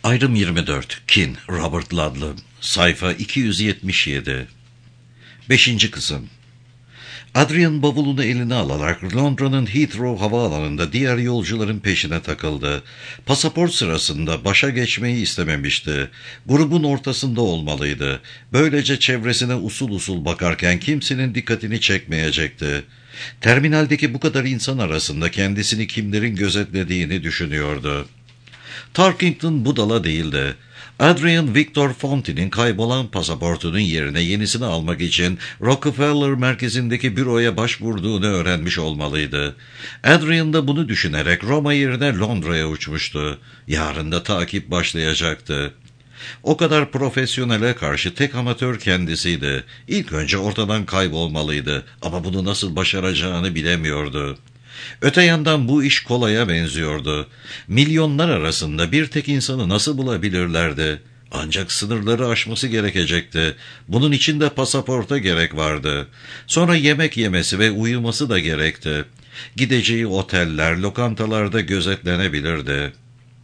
Ayrım 24. Kin, Robert Ludlum. Sayfa 277. 5. kısım. Adrian bavulunu eline alarak Londra'nın Heathrow havaalanında diğer yolcuların peşine takıldı. Pasaport sırasında başa geçmeyi istememişti. Grubun ortasında olmalıydı. Böylece çevresine usul usul bakarken kimsenin dikkatini çekmeyecekti. Terminaldeki bu kadar insan arasında kendisini kimlerin gözetlediğini düşünüyordu. Tarkington budala değildi. Adrian Victor Fonti'nin kaybolan pasaportunun yerine yenisini almak için Rockefeller merkezindeki büroya başvurduğunu öğrenmiş olmalıydı. Adrian da bunu düşünerek Roma yerine Londra'ya uçmuştu. Yarın da takip başlayacaktı. O kadar profesyonele karşı tek amatör kendisiydi. İlk önce ortadan kaybolmalıydı ama bunu nasıl başaracağını bilemiyordu. Öte yandan bu iş kolaya benziyordu. Milyonlar arasında bir tek insanı nasıl bulabilirlerdi? Ancak sınırları aşması gerekecekti. Bunun için de pasaporta gerek vardı. Sonra yemek yemesi ve uyuması da gerekti. Gideceği oteller, lokantalarda gözetlenebilirdi.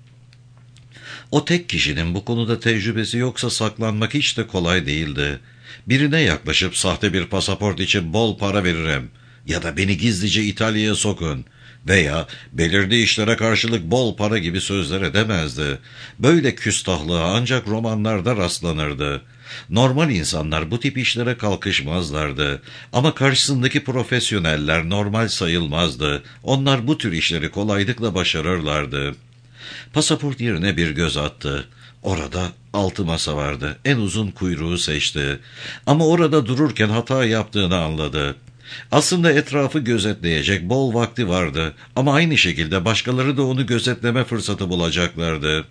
O tek kişinin bu konuda tecrübesi yoksa saklanmak hiç de kolay değildi. Birine yaklaşıp sahte bir pasaport için bol para veririm ya da beni gizlice İtalya'ya sokun veya belirli işlere karşılık bol para gibi sözler edemezdi. Böyle küstahlığa ancak romanlarda rastlanırdı. Normal insanlar bu tip işlere kalkışmazlardı. Ama karşısındaki profesyoneller normal sayılmazdı. Onlar bu tür işleri kolaylıkla başarırlardı. Pasaport yerine bir göz attı. Orada 6 masa vardı. En uzun kuyruğu seçti. Ama orada dururken hata yaptığını anladı. Aslında etrafı gözetleyecek bol vakti vardı ama aynı şekilde başkaları da onu gözetleme fırsatı bulacaklardı.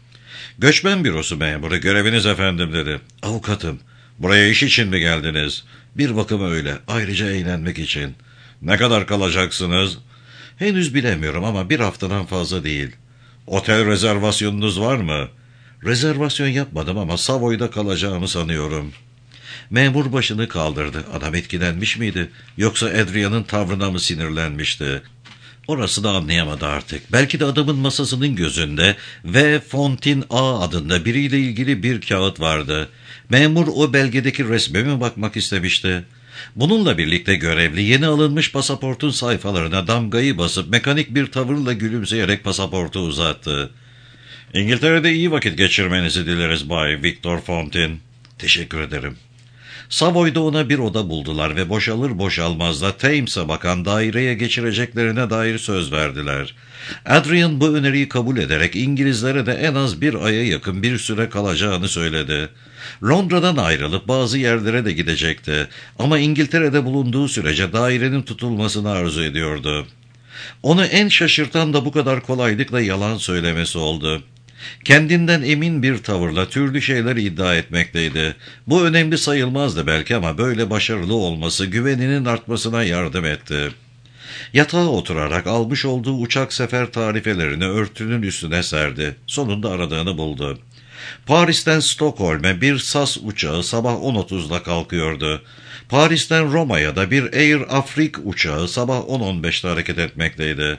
"Göçmen bürosu memuru, göreviniz efendim," dedi. "Avukatım, buraya iş için mi geldiniz?" "Bir bakıma öyle, ayrıca eğlenmek için." "Ne kadar kalacaksınız?" "Henüz bilemiyorum ama bir haftadan fazla değil." "Otel rezervasyonunuz var mı?" "Rezervasyon yapmadım ama Savoy'da kalacağımı sanıyorum." Memur başını kaldırdı. Adam etkilenmiş miydi? Yoksa Adrian'ın tavrına mı sinirlenmişti? Orasını anlayamadı artık. Belki de adamın masasının gözünde V. Fontin A. adında biriyle ilgili bir kağıt vardı. Memur o belgedeki resme mi bakmak istemişti? Bununla birlikte görevli yeni alınmış pasaportun sayfalarına damgayı basıp mekanik bir tavırla gülümseyerek pasaportu uzattı. "İngiltere'de iyi vakit geçirmenizi dileriz Bay Victor Fontin." "Teşekkür ederim." Savoy'da ona bir oda buldular ve boşalır boşalmaz da Thames'e bakan daireye geçireceklerine dair söz verdiler. Adrian bu öneriyi kabul ederek İngilizlere de en az bir aya yakın bir süre kalacağını söyledi. Londra'dan ayrılıp bazı yerlere de gidecekti ama İngiltere'de bulunduğu sürece dairenin tutulmasını arzu ediyordu. Onu en şaşırtan da bu kadar kolaylıkla yalan söylemesi oldu. Kendinden emin bir tavırla türlü şeyler iddia etmekteydi. Bu önemli sayılmazdı belki ama böyle başarılı olması güveninin artmasına yardım etti. Yatağa oturarak almış olduğu uçak sefer tarifelerini örtünün üstüne serdi. Sonunda aradığını buldu. Paris'ten Stockholm'e bir SAS uçağı sabah 10.30'da kalkıyordu. Paris'ten Roma'ya da bir Air Afrique uçağı sabah 10.15'te hareket etmekteydi.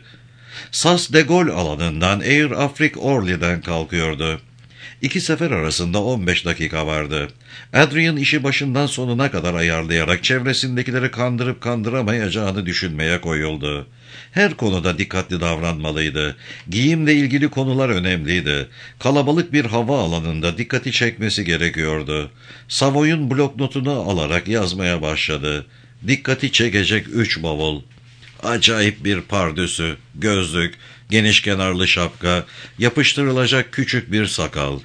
SAS de Gaulle alanından Air Afrique Orly'den kalkıyordu. İki sefer arasında 15 dakika vardı. Adrian işi başından sonuna kadar ayarlayarak çevresindekileri kandırıp kandıramayacağını düşünmeye koyuldu. Her konuda dikkatli davranmalıydı. Giyimle ilgili konular önemliydi. Kalabalık bir havaalanında dikkati çekmesi gerekiyordu. Savoy'un bloknotunu alarak yazmaya başladı. Dikkati çekecek 3 bavul. Acayip bir pardösü, gözlük, geniş kenarlı şapka, yapıştırılacak küçük bir sakal.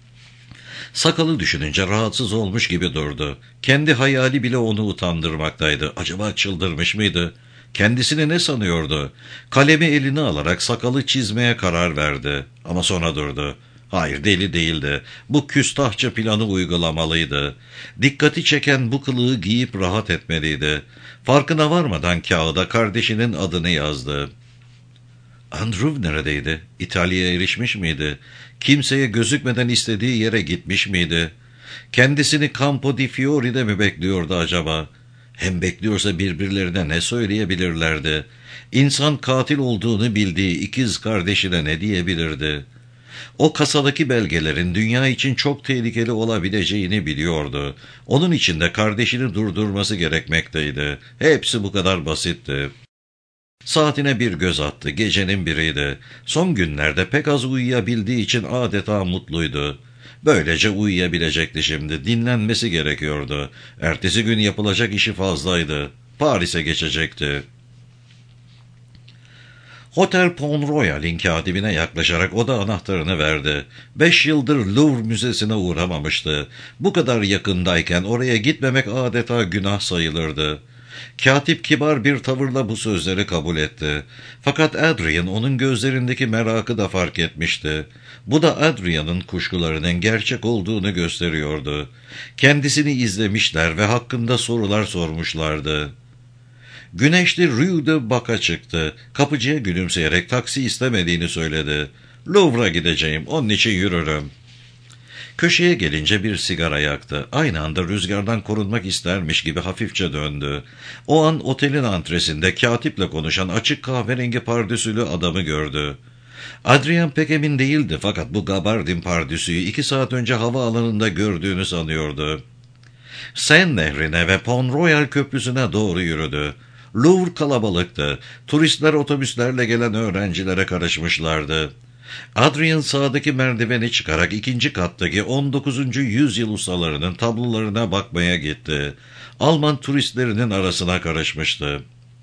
Sakalı düşününce rahatsız olmuş gibi durdu. Kendi hayali bile onu utandırmaktaydı. Acaba çıldırmış mıydı? Kendisini ne sanıyordu? Kalemi eline alarak sakalı çizmeye karar verdi. Ama sonra durdu. Hayır, deli değildi. Bu küstahça planı uygulamalıydı. Dikkati çeken bu kılığı giyip rahat etmeliydi. Farkına varmadan kağıda kardeşinin adını yazdı. Andrew neredeydi? İtalya'ya erişmiş miydi? Kimseye gözükmeden istediği yere gitmiş miydi? Kendisini Campo di Fiori'de mi bekliyordu acaba? Hem bekliyorsa birbirlerine ne söyleyebilirlerdi? İnsan katil olduğunu bildiği ikiz kardeşine ne diyebilirdi? O kasadaki belgelerin dünya için çok tehlikeli olabileceğini biliyordu. Onun için de kardeşini durdurması gerekmekteydi. Hepsi bu kadar basitti. Saatine bir göz attı. Gecenin biriydi. Son günlerde pek az uyuyabildiği için adeta mutluydu. Böylece uyuyabilecekti şimdi. Dinlenmesi gerekiyordu. Ertesi gün yapılacak işi fazlaydı. Paris'e geçecekti. Hotel Pont Royal'in katibine yaklaşarak oda anahtarını verdi. 5 yıldır Louvre Müzesi'ne uğramamıştı. Bu kadar yakındayken oraya gitmemek adeta günah sayılırdı. Katip kibar bir tavırla bu sözleri kabul etti. Fakat Adrien onun gözlerindeki merakı da fark etmişti. Bu da Adrien'in kuşkularının gerçek olduğunu gösteriyordu. Kendisini izlemişler ve hakkında sorular sormuşlardı. Güneşli Rue de Bac'a çıktı. Kapıcıya gülümseyerek taksi istemediğini söyledi. Louvre'a gideceğim, onun için yürürüm. Köşeye gelince bir sigara yaktı. Aynı anda rüzgardan korunmak istermiş gibi hafifçe döndü. O an otelin antresinde katiple konuşan açık kahverengi pardösülü adamı gördü. Adrien pek emin değildi fakat bu gabardin pardösüyü 2 saat önce havaalanında gördüğünü sanıyordu. Seine nehrine ve Pont Royal köprüsüne doğru yürüdü. Louvre kalabalıktı. Turistler otobüslerle gelen öğrencilere karışmışlardı. Adrien sağdaki merdiveni çıkarak 2. kattaki 19. yüzyıl ustalarının tablolarına bakmaya gitti. Alman turistlerinin arasına karışmıştı.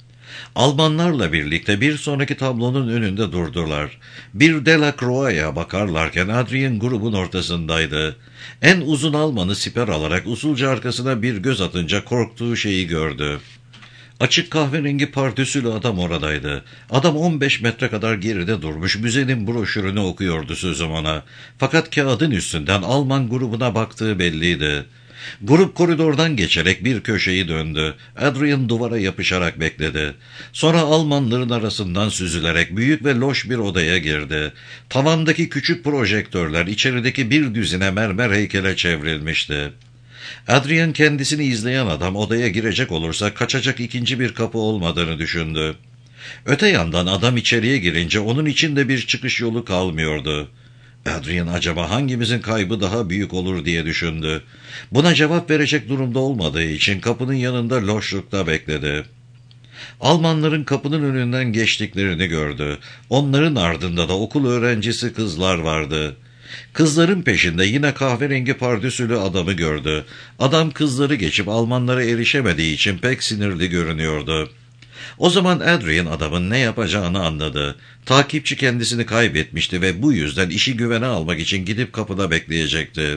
Almanlarla birlikte bir sonraki tablonun önünde durdular. Bir Delacroix'a bakarlarken Adrien grubun ortasındaydı. En uzun Almanı siper alarak usulca arkasına bir göz atınca korktuğu şeyi gördü. Açık kahverengi pardösülü adam oradaydı. Adam 15 metre kadar geride durmuş, müzenin broşürünü okuyordu sözüm ona. Fakat kağıdın üstünden Alman grubuna baktığı belliydi. Grup koridordan geçerek bir köşeyi döndü. Adrien duvara yapışarak bekledi. Sonra Almanların arasından süzülerek büyük ve loş bir odaya girdi. Tavandaki küçük projektörler içerideki bir düzine mermer heykele çevrilmişti. Adrien kendisini izleyen adam odaya girecek olursa kaçacak ikinci bir kapı olmadığını düşündü. Öte yandan adam içeriye girince onun için de bir çıkış yolu kalmıyordu. Adrien acaba hangimizin kaybı daha büyük olur diye düşündü. Buna cevap verecek durumda olmadığı için kapının yanında loşlukta bekledi. Almanların kapının önünden geçtiklerini gördü. Onların ardında da okul öğrencisi kızlar vardı. Kızların peşinde yine kahverengi pardösülü adamı gördü. Adam kızları geçip Almanlara erişemediği için pek sinirli görünüyordu. O zaman Adrien adamın ne yapacağını anladı. Takipçi kendisini kaybetmişti ve bu yüzden işi güvene almak için gidip kapıda bekleyecekti.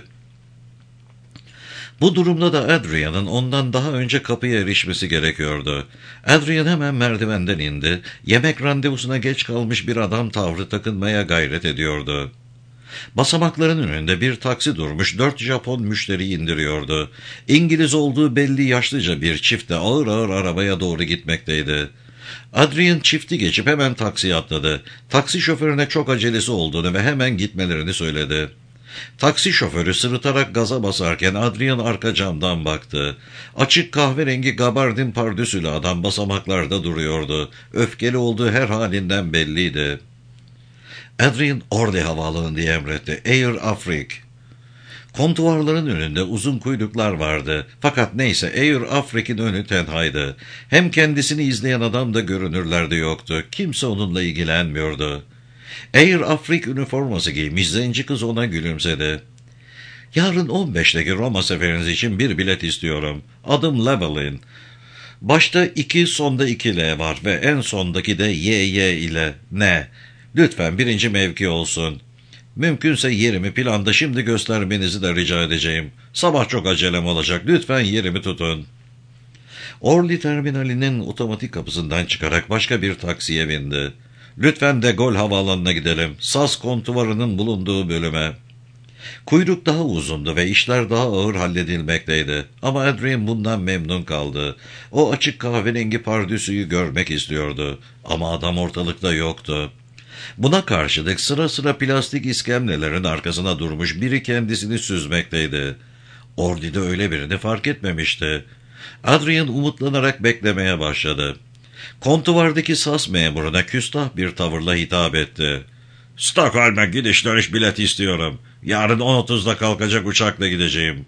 Bu durumda da Adrien'in ondan daha önce kapıya erişmesi gerekiyordu. Adrien hemen merdivenden indi. Yemek randevusuna geç kalmış bir adam tavrı takınmaya gayret ediyordu. Basamakların önünde bir taksi durmuş, 4 Japon müşteri indiriyordu. İngiliz olduğu belli yaşlıca bir çift de ağır ağır arabaya doğru gitmekteydi. Adrien çifti geçip hemen taksiye atladı. Taksi şoförüne çok acelesi olduğunu ve hemen gitmelerini söyledi. Taksi şoförü sırıtarak gaza basarken Adrien arka camdan baktı. Açık kahverengi gabardin pardösülü adam basamaklarda duruyordu. Öfkeli olduğu her halinden belliydi. Adrien Orly havaalanı diye emretti. Air Afrique. Kontuarların önünde uzun kuyruklar vardı. Fakat neyse Air Afrique'in önü tenhaydı. Hem kendisini izleyen adam da görünürlerde yoktu. Kimse onunla ilgilenmiyordu. Air Afrique üniforması giymiş zenci kız ona gülümsedi. Yarın 15'teki Roma seferiniz için bir bilet istiyorum. Adım Llewellyn. Başta 2, sonda 2 L var ve en sondaki de YY ile ne? Lütfen 1. mevki olsun. Mümkünse yerimi planda şimdi göstermenizi de rica edeceğim. Sabah çok acelem olacak. Lütfen yerimi tutun. Orly terminalinin otomatik kapısından çıkarak başka bir taksiye bindi. Lütfen de Gaulle havaalanına gidelim. Sas kontuvarının bulunduğu bölüme. Kuyruk daha uzundu ve işler daha ağır halledilmekteydi. Ama Adrien bundan memnun kaldı. O açık kahverengi pardösüyü görmek istiyordu. Ama adam ortalıkta yoktu. Buna karşılık sıra sıra plastik iskemlelerin arkasına durmuş biri kendisini süzmekteydi. Orly'de öyle birini fark etmemişti. Adrien umutlanarak beklemeye başladı. Kontuvardaki sas memuruna küstah bir tavırla hitap etti. Stockholm'a gidiş dönüş bileti istiyorum. Yarın 10.30'da kalkacak uçakla gideceğim.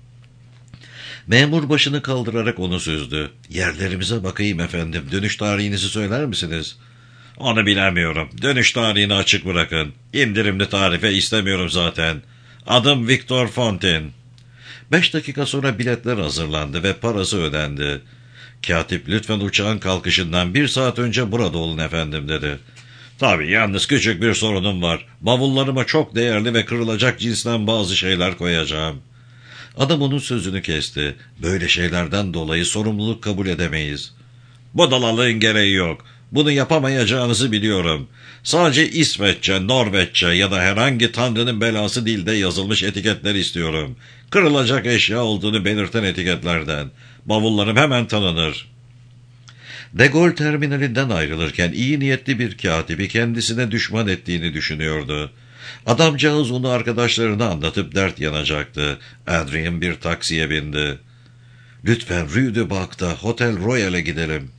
Memur başını kaldırarak onu süzdü. Yerlerimize bakayım efendim. Dönüş tarihinizi söyler misiniz? Onu bilemiyorum. Dönüş tarihini açık bırakın. İndirimli tarife istemiyorum zaten. Adım Victor Fontaine. 5 dakika sonra biletler hazırlandı ve parası ödendi. Katip lütfen uçağın kalkışından 1 saat önce burada olun efendim dedi. Tabii yalnız küçük bir sorunum var. Bavullarıma çok değerli ve kırılacak cinsten bazı şeyler koyacağım. Adam onun sözünü kesti. Böyle şeylerden dolayı sorumluluk kabul edemeyiz. Budalalığın gereği yok. Bunu yapamayacağınızı biliyorum. Sadece İsveççe, Norveççe ya da herhangi tanrının belası dilde yazılmış etiketler istiyorum. Kırılacak eşya olduğunu belirten etiketlerden. Bavullarım hemen tanınır. De Gaulle terminalinden ayrılırken iyi niyetli bir katibi kendisine düşman ettiğini düşünüyordu. Adamcağız onu arkadaşlarına anlatıp dert yanacaktı. Adrien bir taksiye bindi. Lütfen Rue de Bac'ta Hotel Royal'e gidelim.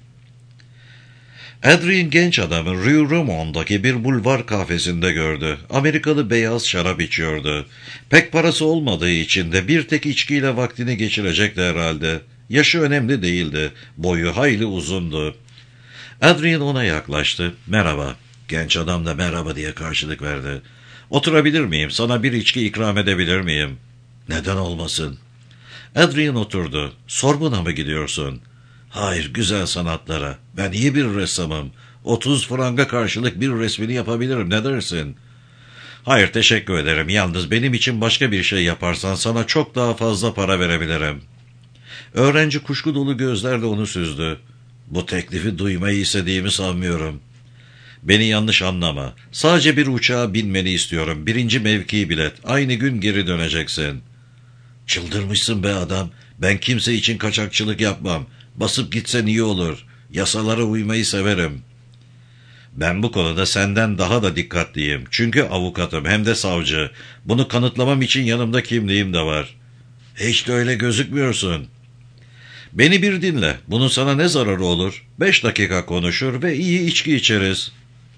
Adrien genç adamı Rue Romon'daki bir bulvar kafesinde gördü. Amerikalı beyaz şarap içiyordu. Pek parası olmadığı için de bir tek içkiyle vaktini geçirecekti herhalde. Yaşı önemli değildi. Boyu hayli uzundu. Adrien ona yaklaştı. Merhaba. Genç adam da merhaba diye karşılık verdi. Oturabilir miyim? Sana bir içki ikram edebilir miyim? Neden olmasın? Adrien oturdu. Sorbon'a mı gidiyorsun? Hayır, güzel sanatlara. Ben iyi bir ressamım. 30 franga karşılık bir resmini yapabilirim. Ne dersin? Hayır, teşekkür ederim. Yalnız benim için başka bir şey yaparsan sana çok daha fazla para verebilirim. Öğrenci kuşku dolu gözlerle onu süzdü. Bu teklifi duymayı istediğimi sanmıyorum. Beni yanlış anlama. Sadece bir uçağa binmeni istiyorum. 1. mevki bilet. Aynı gün geri döneceksin. Çıldırmışsın be adam. Ben kimse için kaçakçılık yapmam. Basıp gitsen iyi olur. Yasalara uymayı severim. Ben bu konuda senden daha da dikkatliyim. Çünkü avukatım hem de savcı. Bunu kanıtlamam için yanımda kimliğim de var. Hiç de öyle gözükmüyorsun. Beni bir dinle. Bunun sana ne zararı olur? 5 dakika konuşur ve iyi içki içeriz.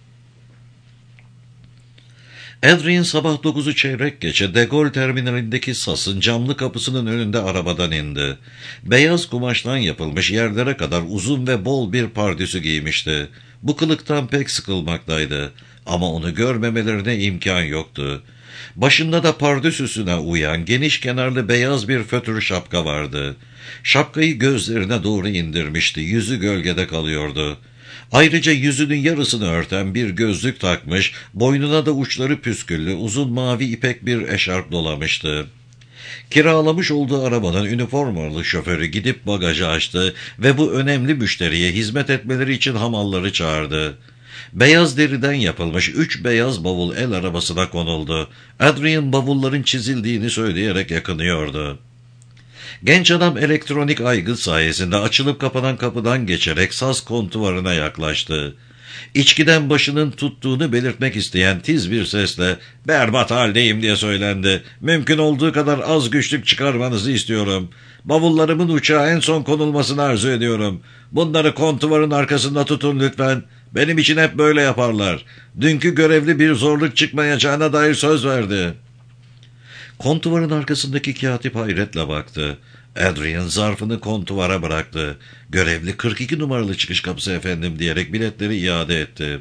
Adrien sabah 9'u çeyrek geçe De Gaulle terminalindeki Sas'ın camlı kapısının önünde arabadan indi. Beyaz kumaştan yapılmış yerlere kadar uzun ve bol bir pardüsü giymişti. Bu kılıktan pek sıkılmaktaydı. Ama onu görmemelerine imkan yoktu. Başında da pardüsüsüne uyan geniş kenarlı beyaz bir fötr şapka vardı. Şapkayı gözlerine doğru indirmişti. Yüzü gölgede kalıyordu. Ayrıca yüzünün yarısını örten bir gözlük takmış, boynuna da uçları püsküllü uzun mavi ipek bir eşarp dolamıştı. Kiralamış olduğu arabanın üniformalı şoförü gidip bagajı açtı ve bu önemli müşteriye hizmet etmeleri için hamalları çağırdı. Beyaz deriden yapılmış 3 beyaz bavul el arabasına konuldu. Adrien bavulların çizildiğini söyleyerek yakınıyordu. Genç adam elektronik aygıt sayesinde açılıp kapanan kapıdan geçerek saz kontuvarına yaklaştı. İçkiden başının tuttuğunu belirtmek isteyen tiz bir sesle "Berbat haldeyim" diye söylendi. "Mümkün olduğu kadar az güçlük çıkarmanızı istiyorum. Bavullarımın uçağa en son konulmasını arzu ediyorum. Bunları kontuvarın arkasında tutun lütfen. Benim için hep böyle yaparlar. Dünkü görevli bir zorluk çıkmayacağına dair söz verdi." Kontuvarın arkasındaki katip hayretle baktı. Adrien zarfını kontuvara bıraktı. "Görevli 42 numaralı çıkış kapısı efendim" diyerek biletleri iade etti.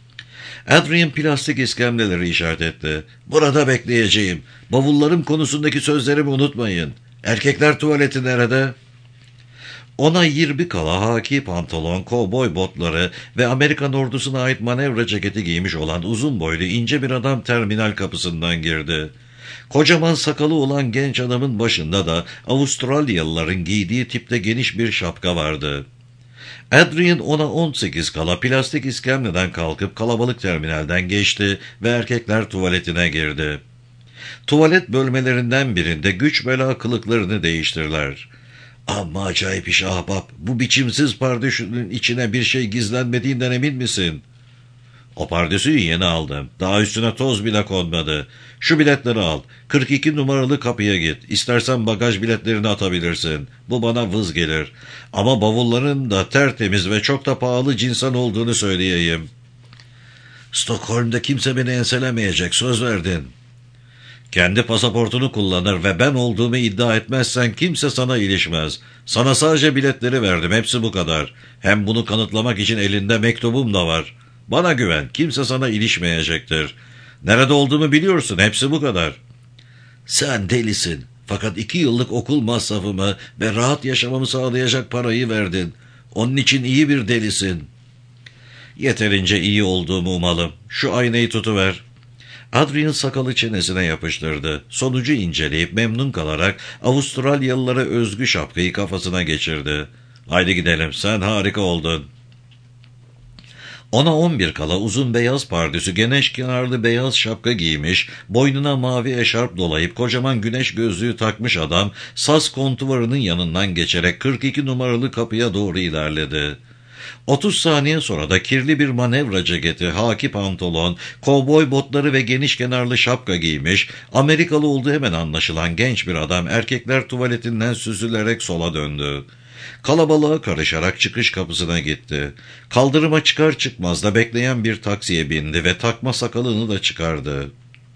Adrien plastik iskemleleri işaret etti. "Burada bekleyeceğim. Bavullarım konusundaki sözlerimi unutmayın. Erkekler tuvaleti nerede?" Ona 20 kala haki pantolon, kovboy botları ve Amerikan ordusuna ait manevra ceketi giymiş olan uzun boylu ince bir adam terminal kapısından girdi. Kocaman sakalı olan genç adamın başında da Avustralyalıların giydiği tipte geniş bir şapka vardı. Adrien ona 18 kala plastik iskemleden kalkıp kalabalık terminalden geçti ve erkekler tuvaletine girdi. Tuvalet bölmelerinden birinde güç bela kılıklarını değiştirdiler. "Amma acayip iş ahbap. Bu biçimsiz pardösünün içine bir şey gizlenmediğinden emin misin?" "O pardösüyü yeni aldım. Daha üstüne toz bile konmadı. Şu biletleri al. 42 numaralı kapıya git. İstersen bagaj biletlerini atabilirsin. Bu bana vız gelir. Ama bavulların da tertemiz ve çok da pahalı cinsten olduğunu söyleyeyim." Stockholm'da kimse beni enselemeyecek, söz verdin. Kendi pasaportunu kullanır ve ben olduğumu iddia etmezsen kimse sana ilişmez. Sana sadece biletleri verdim, hepsi bu kadar. Hem bunu kanıtlamak için elinde mektubum da var. Bana güven, kimse sana ilişmeyecektir. Nerede olduğumu biliyorsun, hepsi bu kadar. Sen delisin. Fakat 2 yıllık okul masrafımı ve rahat yaşamamı sağlayacak parayı verdin. Onun için iyi bir delisin. Yeterince iyi olduğumu umalım. Şu aynayı tutuver. Adrian sakalı çenesine yapıştırdı. Sonucu inceleyip memnun kalarak Avustralyalılara özgü şapkayı kafasına geçirdi. Haydi gidelim, sen harika oldun. 10'a 11 kala uzun beyaz pardösü, geniş kenarlı beyaz şapka giymiş, boynuna mavi eşarp dolayıp kocaman güneş gözlüğü takmış adam, saz kontuvarının yanından geçerek 42 numaralı kapıya doğru ilerledi. 30 saniye sonra da kirli bir manevra ceketi, haki pantolon, kovboy botları ve geniş kenarlı şapka giymiş, Amerikalı olduğu hemen anlaşılan genç bir adam erkekler tuvaletinden süzülerek sola döndü. Kalabalığa karışarak çıkış kapısına gitti. Kaldırıma çıkar çıkmaz da bekleyen bir taksiye bindi ve takma sakalını da çıkardı.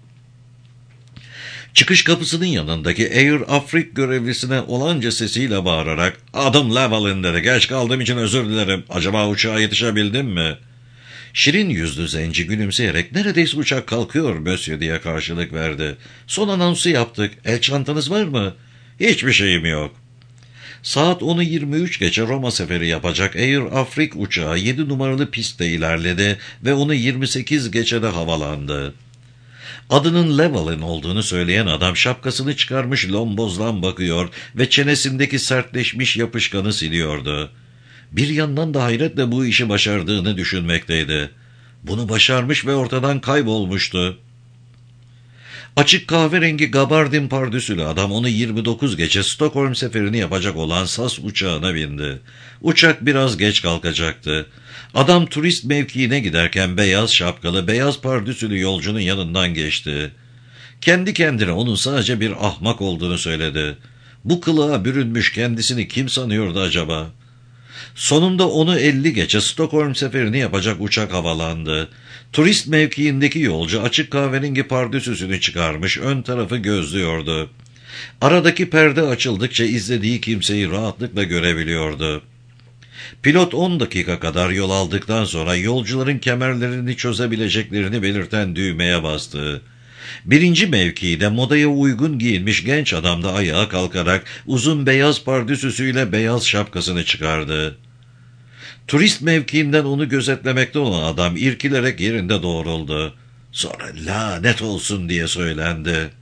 Çıkış kapısının yanındaki Air Afrik görevlisine olanca sesiyle bağırarak "Adım Llewellyn" dedi. "Geç kaldığım için özür dilerim. Acaba uçağa yetişebildim mi?" Şirin yüzlü zenci gülümseyerek "Neredeyse uçak kalkıyor Monsieur" diye karşılık verdi. "Son anonsu yaptık. El çantanız var mı?" "Hiçbir şeyim yok." Saat 10'u 23 geçe Roma seferi yapacak Air Afrik uçağı 7 numaralı pistte ilerledi ve onu 28 geçede havalandı. Adının Llewellyn olduğunu söyleyen adam şapkasını çıkarmış lombozdan bakıyor ve çenesindeki sertleşmiş yapışkanı siliyordu. Bir yandan da hayretle bu işi başardığını düşünmekteydi. Bunu başarmış ve ortadan kaybolmuştu. Açık kahverengi gabardin pardüsülü adam onu 29 geçe Stockholm seferini yapacak olan SAS uçağına bindi. Uçak biraz geç kalkacaktı. Adam turist mevkiine giderken beyaz şapkalı, beyaz pardüsülü yolcunun yanından geçti. Kendi kendine onun sadece bir ahmak olduğunu söyledi. Bu kılığa bürünmüş kendisini kim sanıyordu acaba? Sonunda onu 50 geçe Stockholm seferini yapacak uçak havalandı. Turist mevkiindeki yolcu açık kahverengi pardösüsünü çıkarmış, ön tarafı gözlüyordu. Aradaki perde açıldıkça izlediği kimseyi rahatlıkla görebiliyordu. Pilot 10 dakika kadar yol aldıktan sonra yolcuların kemerlerini çözebileceklerini belirten düğmeye bastı. Birinci mevkide modaya uygun giyinmiş genç adam da ayağa kalkarak uzun beyaz pardösüsüyle beyaz şapkasını çıkardı. Turist mevkiinden onu gözetlemekte olan adam irkilerek yerinde doğruldu. Sonra "lanet olsun" diye söylendi.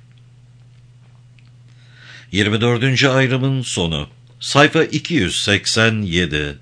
24. ayrımın sonu. Sayfa 287.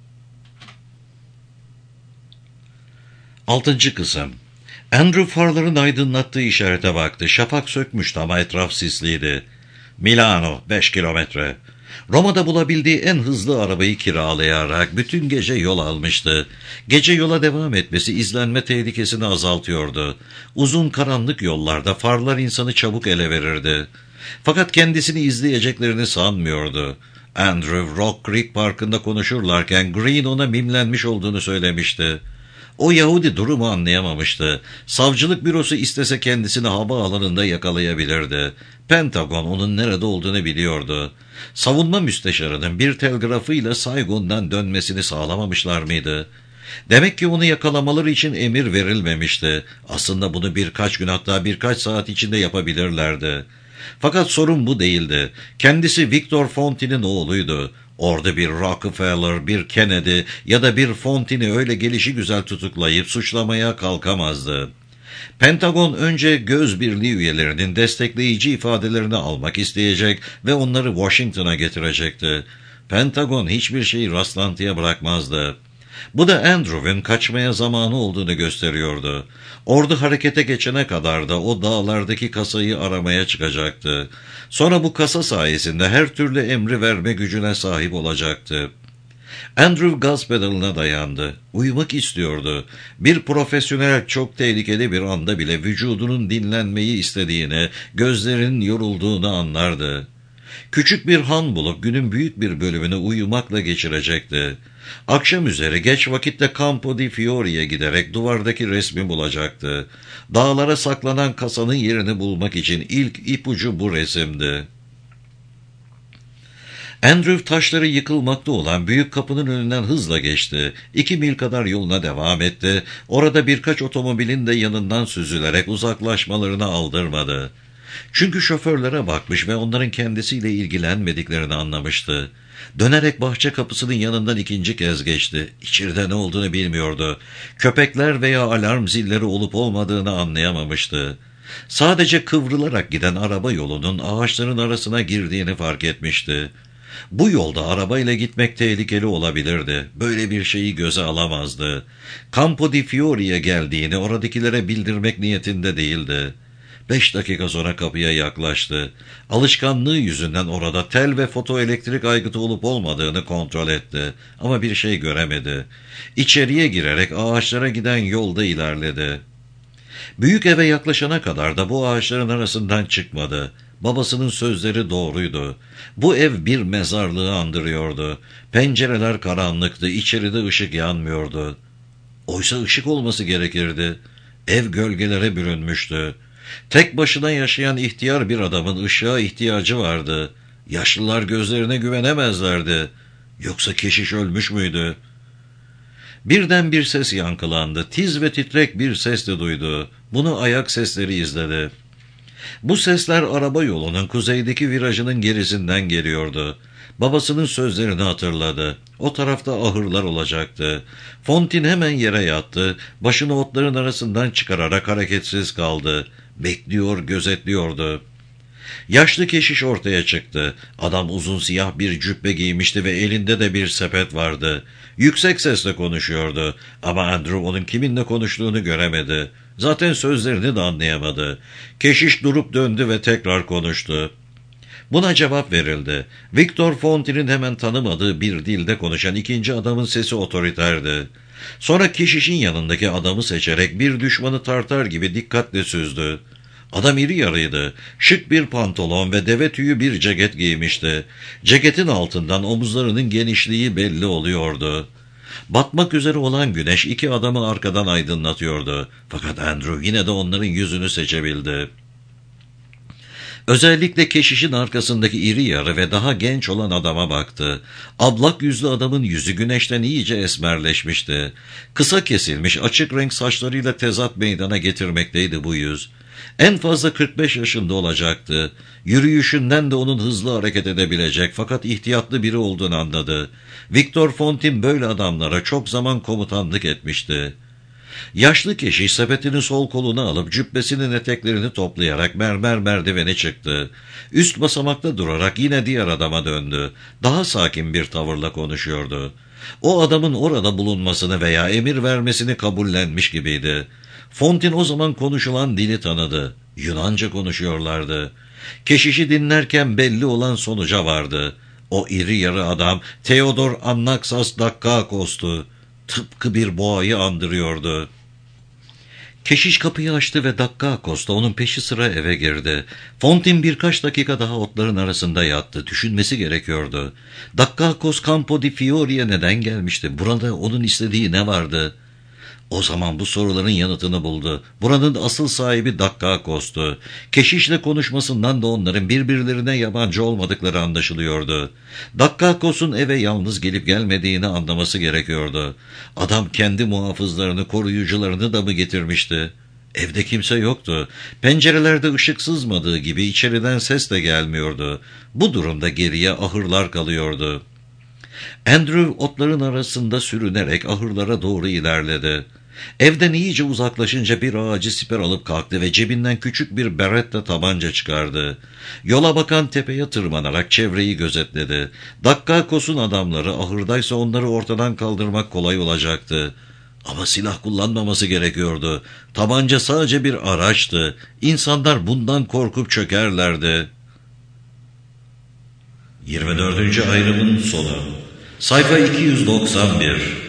6. kısım. Andrew farların aydınlattığı işarete baktı. Şafak sökmüştü ama etraf sisliydi. Milano, 5 kilometre. Roma'da bulabildiği en hızlı arabayı kiralayarak bütün gece yol almıştı. Gece yola devam etmesi izlenme tehlikesini azaltıyordu. Uzun karanlık yollarda farlar insanı çabuk ele verirdi. Fakat kendisini izleyeceklerini sanmıyordu. Andrew, Rock Creek Parkı'nda konuşurlarken Green ona mimlenmiş olduğunu söylemişti. O Yahudi durumu anlayamamıştı. Savcılık bürosu istese kendisini havaalanında yakalayabilirdi. Pentagon onun nerede olduğunu biliyordu. Savunma müsteşarının bir telgrafıyla Saigon'dan dönmesini sağlamamışlar mıydı? Demek ki onu yakalamaları için emir verilmemişti. Aslında bunu birkaç gün, hatta birkaç saat içinde yapabilirlerdi. Fakat sorun bu değildi. Kendisi Victor Fonti'nin oğluydu. Orada bir Rockefeller, bir Kennedy ya da bir Fontini öyle gelişigüzel tutuklayıp suçlamaya kalkamazdı. Pentagon önce göz birliği üyelerinin destekleyici ifadelerini almak isteyecek ve onları Washington'a getirecekti. Pentagon hiçbir şeyi rastlantıya bırakmazdı. Bu da Andrew'un kaçmaya zamanı olduğunu gösteriyordu. Ordu harekete geçene kadar da o dağlardaki kasayı aramaya çıkacaktı. Sonra bu kasa sayesinde her türlü emri verme gücüne sahip olacaktı. Andrew gaz pedalına dayandı. Uyumak istiyordu. Bir profesyonel çok tehlikeli bir anda bile vücudunun dinlenmeyi istediğini, gözlerinin yorulduğunu anlardı. Küçük bir han bulup günün büyük bir bölümünü uyumakla geçirecekti. Akşam üzeri geç vakitte Campo di Fiori'ye giderek duvardaki resmi bulacaktı. Dağlara saklanan kasanın yerini bulmak için ilk ipucu bu resimdi. Andrew taşları yıkılmakta olan büyük kapının önünden hızla geçti. 2 mil kadar yoluna devam etti. Orada birkaç otomobilin de yanından süzülerek uzaklaşmalarını aldırmadı. Çünkü şoförlere bakmış ve onların kendisiyle ilgilenmediklerini anlamıştı. Dönerek bahçe kapısının yanından 2. kez geçti. İçeride ne olduğunu bilmiyordu. Köpekler veya alarm zilleri olup olmadığını anlayamamıştı. Sadece kıvrılarak giden araba yolunun ağaçların arasına girdiğini fark etmişti. Bu yolda arabayla gitmek tehlikeli olabilirdi. Böyle bir şeyi göze alamazdı. Campo di Fiori'ye geldiğini oradakilere bildirmek niyetinde değildi. 5 dakika sonra kapıya yaklaştı. Alışkanlığı yüzünden orada tel ve fotoelektrik aygıtı olup olmadığını kontrol etti. Ama bir şey göremedi. İçeriye girerek ağaçlara giden yolda ilerledi. Büyük eve yaklaşana kadar da bu ağaçların arasından çıkmadı. Babasının sözleri doğruydu. Bu ev bir mezarlığı andırıyordu. Pencereler karanlıktı, içeride ışık yanmıyordu. Oysa ışık olması gerekirdi. Ev gölgelere bürünmüştü. Tek başına yaşayan ihtiyar bir adamın ışığa ihtiyacı vardı. Yaşlılar gözlerine güvenemezlerdi. Yoksa keşiş ölmüş müydü? Birden bir ses yankılandı. Tiz ve titrek bir ses de duydu. Bunu ayak sesleri izledi. Bu sesler araba yolunun kuzeydeki virajının gerisinden geliyordu. Babasının sözlerini hatırladı. O tarafta ahırlar olacaktı. Fontin hemen yere yattı. Başını otların arasından çıkararak hareketsiz kaldı. Bekliyor, gözetliyordu. Yaşlı keşiş ortaya çıktı. Adam uzun siyah bir cübbe giymişti ve elinde de bir sepet vardı. Yüksek sesle konuşuyordu ama Andrew onun kiminle konuştuğunu göremedi. Zaten sözlerini de anlayamadı. Keşiş durup döndü ve tekrar konuştu. Buna cevap verildi. Victor Fontin'in hemen tanımadığı bir dilde konuşan 2. adamın sesi otoriterdi. Sonra keşişin yanındaki adamı seçerek bir düşmanı tartar gibi dikkatle süzdü. Adam iri yarıydı. Şık bir pantolon ve deve tüyü bir ceket giymişti. Ceketin altından omuzlarının genişliği belli oluyordu. Batmak üzere olan güneş 2 adamı arkadan aydınlatıyordu. Fakat Andrew yine de onların yüzünü seçebildi. Özellikle keşişin arkasındaki iri yarı ve daha genç olan adama baktı. Ablak yüzlü adamın yüzü güneşten iyice esmerleşmişti. Kısa kesilmiş açık renk saçlarıyla tezat meydana getirmekteydi bu yüz. En fazla 45 yaşında olacaktı. Yürüyüşünden de onun hızlı hareket edebilecek fakat ihtiyatlı biri olduğunu anladı. Victor Fontin böyle adamlara çok zaman komutanlık etmişti. Yaşlı keşiş sepetini sol koluna alıp cübbesinin eteklerini toplayarak mermer merdivene çıktı. Üst basamakta durarak yine diğer adama döndü. Daha sakin bir tavırla konuşuyordu. O adamın orada bulunmasını veya emir vermesini kabullenmiş gibiydi. Fontin o zaman konuşulan dili tanıdı. Yunanca konuşuyorlardı. Keşişi dinlerken belli olan sonuca vardı. O iri yarı adam Theodor Annaxas Dakkakos'tu. Tıpkı bir boğayı andırıyordu. Keşiş kapıyı açtı ve Dakkakos da onun peşi sıra eve girdi. Fontin birkaç dakika daha otların arasında yattı. Düşünmesi gerekiyordu. Dakkakos Campo di Fiori'ye neden gelmişti? Burada onun istediği ne vardı? O zaman bu soruların yanıtını buldu. Buranın asıl sahibi Dakkakos'tu. Keşişle konuşmasından da onların birbirlerine yabancı olmadıkları anlaşılıyordu. Dakkakos'un eve yalnız gelip gelmediğini anlaması gerekiyordu. Adam kendi muhafızlarını, koruyucularını da mı getirmişti? Evde kimse yoktu. Pencerelerde ışık sızmadığı gibi içeriden ses de gelmiyordu. Bu durumda geriye ahırlar kalıyordu. Andrew otların arasında sürünerek ahırlara doğru ilerledi. Evden iyice uzaklaşınca bir ağacı siper alıp kalktı ve cebinden küçük bir beretta tabanca çıkardı. Yola bakan tepeye tırmanarak çevreyi gözetledi. Dakkakos'un adamları ahırdaysa onları ortadan kaldırmak kolay olacaktı. Ama silah kullanmaması gerekiyordu. Tabanca sadece bir araçtı. İnsanlar bundan korkup çökerlerdi. 24. ayrımın sonu. Sayfa 291.